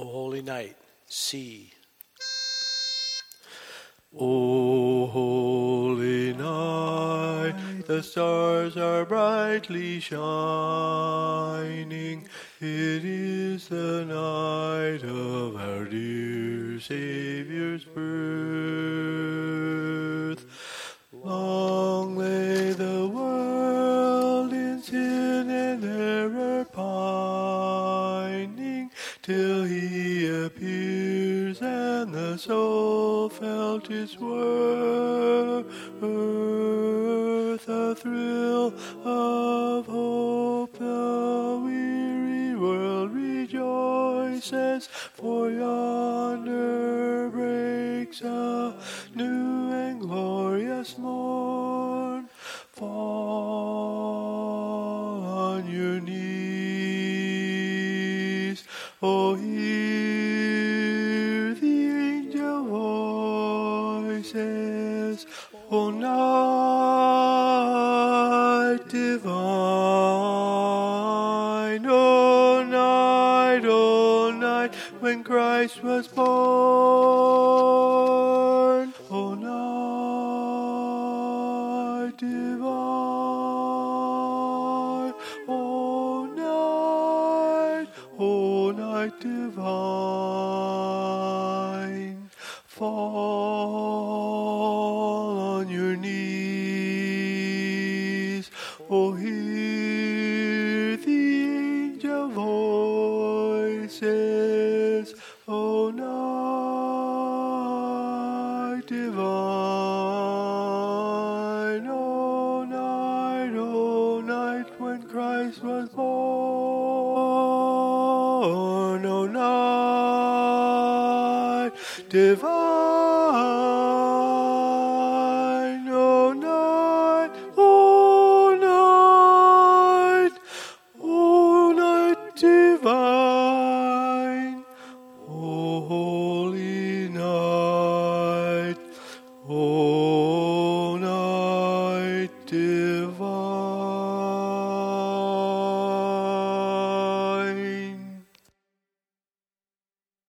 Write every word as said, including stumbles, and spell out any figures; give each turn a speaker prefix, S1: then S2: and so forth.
S1: holy night, see.
S2: O holy night, the stars are brightly shining. It is the night of our dear Saviour's birth. Long lay the world in sin and error pining, till he appears and the soul felt its worth. A thrill of hope, the weary world rejoices, for yonder breaks a new and glorious morn. Fall on your knees, oh, hear the angel voices, O night divine, O night, O night, when Christ was born, O night divine, O night, O night divine, fall on your knees, oh, hear the angel voices, O night divine, O night, O night, when Christ was born, O night divine.